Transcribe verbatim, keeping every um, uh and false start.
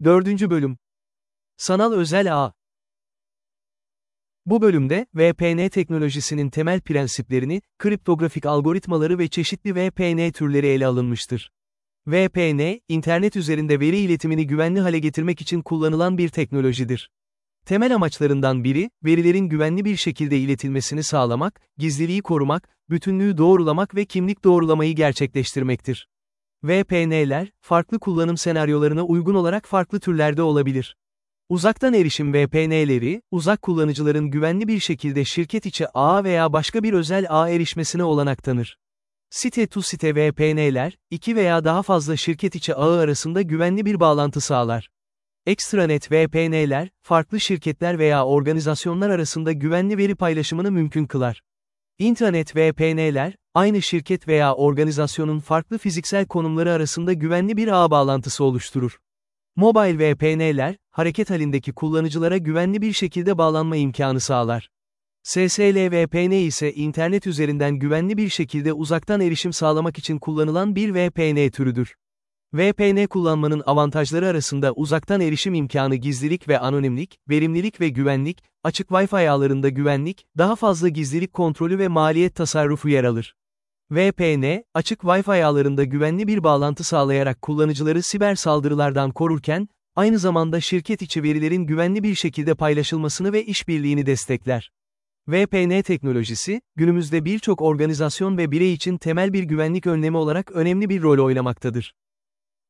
Dördüncü Bölüm. Sanal Özel Ağ. Bu bölümde, V P N teknolojisinin temel prensiplerini, kriptografik algoritmaları ve çeşitli V P N türleri ele alınmıştır. V P N, internet üzerinde veri iletimini güvenli hale getirmek için kullanılan bir teknolojidir. Temel amaçlarından biri, verilerin güvenli bir şekilde iletilmesini sağlamak, gizliliği korumak, bütünlüğü doğrulamak ve kimlik doğrulamayı gerçekleştirmektir. V P N'ler, farklı kullanım senaryolarına uygun olarak farklı türlerde olabilir. Uzaktan erişim V P N'leri, uzak kullanıcıların güvenli bir şekilde şirket içi ağa veya başka bir özel ağa erişmesine olanak tanır. Site-to-site V P N'ler, iki veya daha fazla şirket içi ağı arasında güvenli bir bağlantı sağlar. Extranet V P N'ler, farklı şirketler veya organizasyonlar arasında güvenli veri paylaşımını mümkün kılar. İntranet V P N'ler, aynı şirket veya organizasyonun farklı fiziksel konumları arasında güvenli bir ağ bağlantısı oluşturur. Mobile V P N'ler, hareket halindeki kullanıcılara güvenli bir şekilde bağlanma imkanı sağlar. S S L V P N ise internet üzerinden güvenli bir şekilde uzaktan erişim sağlamak için kullanılan bir V P N türüdür. V P N kullanmanın avantajları arasında uzaktan erişim imkanı, gizlilik ve anonimlik, verimlilik ve güvenlik, açık Wi-Fi ağlarında güvenlik, daha fazla gizlilik kontrolü ve maliyet tasarrufu yer alır. V P N, açık Wi-Fi ağlarında güvenli bir bağlantı sağlayarak kullanıcıları siber saldırılardan korurken, aynı zamanda şirket içi verilerin güvenli bir şekilde paylaşılmasını ve işbirliğini destekler. V P N teknolojisi, günümüzde birçok organizasyon ve birey için temel bir güvenlik önlemi olarak önemli bir rol oynamaktadır.